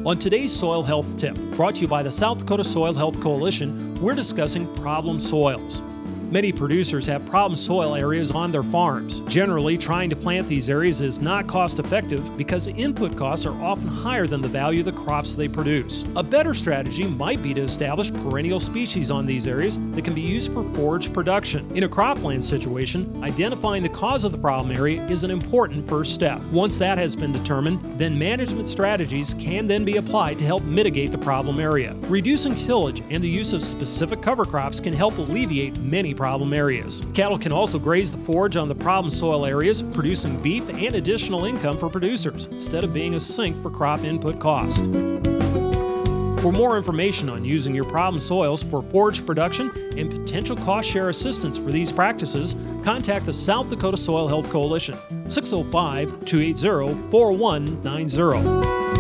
On today's Soil Health Tip, brought to you by the South Dakota Soil Health Coalition, we're discussing problem soils. Many producers have problem soil areas on their farms. Generally, trying to plant these areas is not cost effective because input costs are often higher than the value of the crops they produce. A better strategy might be to establish perennial species on these areas that can be used for forage production. In a cropland situation, identifying the cause of the problem area is an important first step. Once that has been determined, then management strategies can then be applied to help mitigate the problem area. Reducing tillage and the use of specific cover crops can help alleviate many problem areas. Cattle can also graze the forage on the problem soil areas, producing beef and additional income for producers, instead of being a sink for crop input cost. For more information on using your problem soils for forage production and potential cost share assistance for these practices, contact the South Dakota Soil Health Coalition, 605-280-4190.